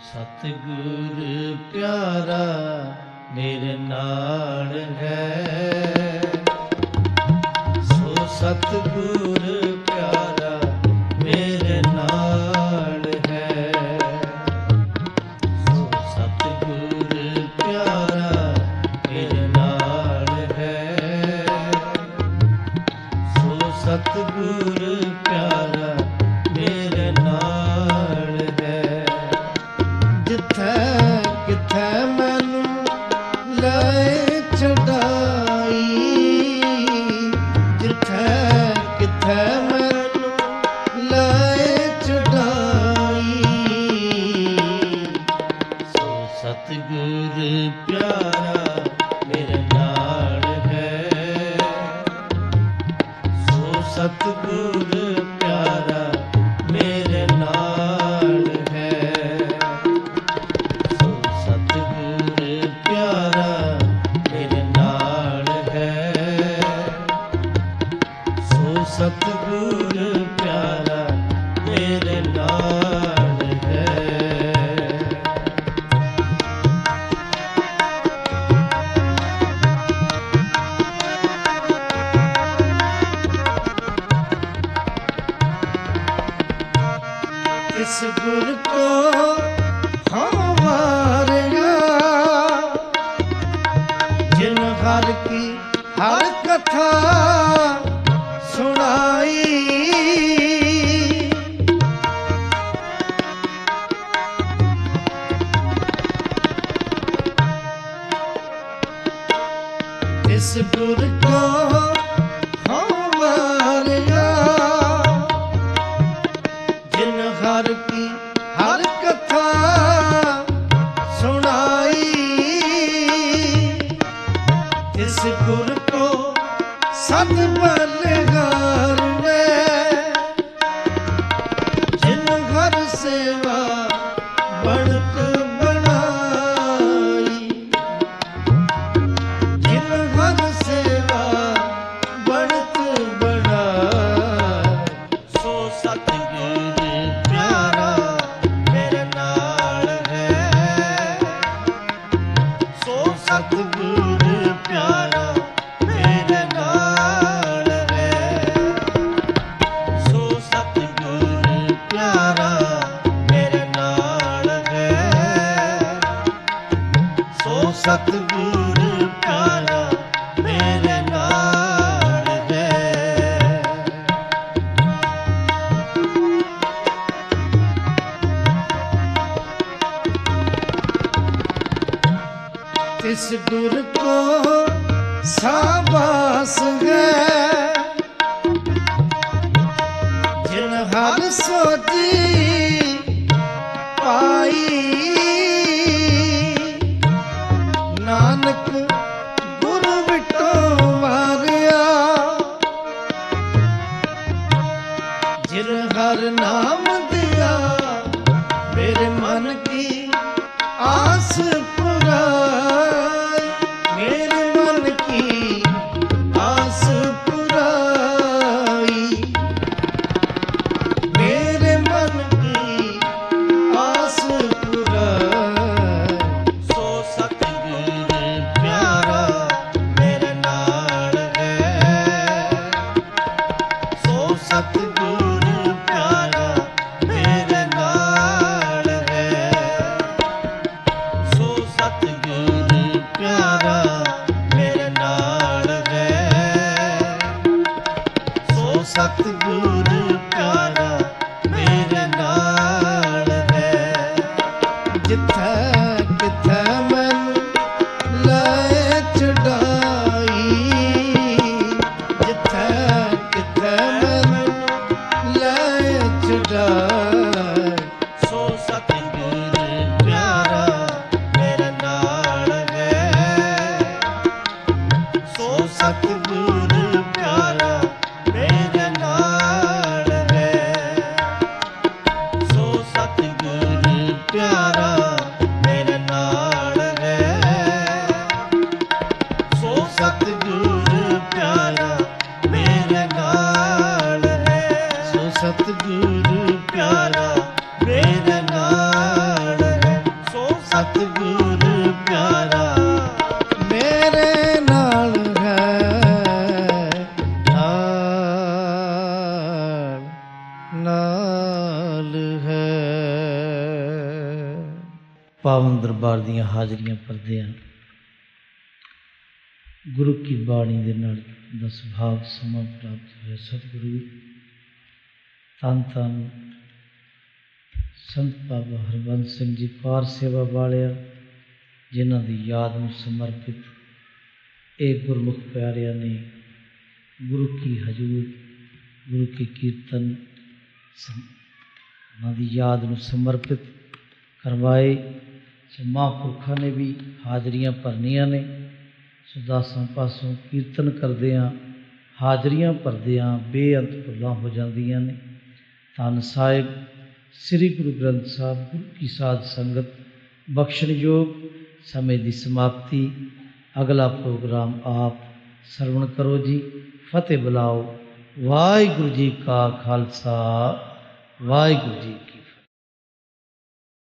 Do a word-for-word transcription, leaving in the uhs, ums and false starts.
ਸਤਿਗੁਰ ਪਿਆਰਾ ਮੇਰੇ ਨਾਲ ਹੈ, ਸੋ ਸਤਿਗੁਰ ਪਿਆਰਾ ਮੇਰੇ ਨਾਲ ਹੈ, ਸੋ ਸਤਿਗੁਰ ਪਿਆਰਾ ਮੇਰੇ ਨਾਲ ਹੈ, ਸੋ ਸਤਿਗੁਰ ਪਿਆਰਾ ਮੇਰੇ ਨਾਲ ਹੈ। ਜਿੱਥੇ ਕਿੱਥੇ ਮੈਨੂੰ ਲੈ ਛਡਾਈ, ਜਿੱਥੇ ਕਿੱਥੇ ਮੈਨੂੰ ਲੈ ਛਡਾਈ, ਸੋ ਸਤਿਗੁਰ ਪਿਆਰਾ ਮੇਰੇ ਨਾਲ ਹੈ, ਸੋ ਸਤਿਗੁਰ ਪਿਆਰਾ ਮੇਰੇ ਨਾਲ ਹੈ, ਸੋ ਸਤਿਗੁਰ ਪਿਆਰਾ ਮੇਰੇ ਨਾਲ ਹੈ, ਸੋ ਸਤਿਗੁਰ ਪਿਆਰਾ ਮੇਰੇ ਨਾਲ ਹੈ। इस गुर को हमारा जिन हर की हर कथा सुनाई, इस गुर को हर की हर कथा सुनाई, इस गुर को सत बलिहार ने जिन घर सेवा बढ़त बनाई, जिन घर सेवा बढ़त बनाई, सो सतगुर प्यारा मेरे नाल है, सो सतगुर प्यारा मेरे नाल है, सो सतगुर प्यारा मेरे नाल है, सो सतगुर प्यारा मेरे नाल है। इस गुर को शाबाश है जिन हर सोची पाई, नानक गुरु विटो मारिया, जिन हर नाम दिया मेरे मन की आस पुराई, मेरे मन की आस पुराई, मेरे मन की आस पुराई, सो सतगुर प्यारा मेरे नाल है, सो सतगुर प्यारा मेरे नाल है, सो सतगुर प्यारा मेरे नाल है, सो सतगुर प्यारा मेरे नाल है। जिथे किथे मैनू ले छडाई, जिथे किथे मैनू ले छडाई, सो सतगुर प्यारा मेरे नाल है, सो सतगुर प्यारा मेरे नाल है, सो सतगुर प्यारा ਸਤਿਗੁਰ ਪਿਆਰਾ ਮੇਰੇ ਨਾਲ ਹੈ, ਨਾਲ ਨਾਲ ਹੈ। ਪਾਵਨ ਦਰਬਾਰ ਦੀਆਂ ਹਾਜ਼ਰੀਆਂ ਭਰਦਿਆਂ ਗੁਰੂ ਕੀ ਬਾਣੀ ਦੇ ਨਾਲ ਦਾ ਸੁਭਾਗ ਸਮਾਂ ਪ੍ਰਾਪਤ ਹੋਇਆ। ਸਤਿਗੁਰੂ ਧੰਨ ਧੰਨ ਸੰਤ ਬਾਬਾ ਹਰਬੰਸ ਸਿੰਘ ਜੀ ਪਾਰ ਸੇਵਾ ਵਾਲਿਆ, ਜਿਨ੍ਹਾਂ ਦੀ ਯਾਦ ਨੂੰ ਸਮਰਪਿਤ ਇਹ ਗੁਰਮੁਖ ਪਿਆਰਿਆਂ ਨੇ ਗੁਰੂ ਕੀ ਹਜ਼ੂਰ ਗੁਰੂ ਕੀ ਕੀਰਤਨ ਉਹਨਾਂ ਦੀ ਯਾਦ ਨੂੰ ਸਮਰਪਿਤ ਕਰਵਾਏ। ਸੋ ਮਹਾਂਪੁਰਖਾਂ ਨੇ ਵੀ ਹਾਜ਼ਰੀਆਂ ਭਰਨੀਆਂ ਨੇ। ਸੋ ਦਾਸਾਂ ਪਾਸੋਂ ਕੀਰਤਨ ਕਰਦਿਆਂ ਹਾਜ਼ਰੀਆਂ ਭਰਦਿਆਂ ਬੇਅੰਤ ਭੁੱਲਾਂ ਹੋ ਜਾਂਦੀਆਂ ਨੇ। ਧੰਨ ਸਾਹਿਬ ਸ੍ਰੀ ਗੁਰੂ ਗ੍ਰੰਥ ਸਾਹਿਬ ਗੁਰੂ ਕੀ ਸਾਧ ਸੰਗਤ ਬਖਸ਼ਣਯੋਗ ਸਮੇਂ ਦੀ ਸਮਾਪਤੀ। ਅਗਲਾ ਪ੍ਰੋਗਰਾਮ ਆਪ ਸਰਵਣ ਕਰੋ ਜੀ। ਫਤਿਹ ਬੁਲਾਓ। ਵਾਹਿਗੁਰੂ ਜੀ ਕਾ ਖਾਲਸਾ, ਵਾਹਿਗੁਰੂ ਜੀ ਕੀ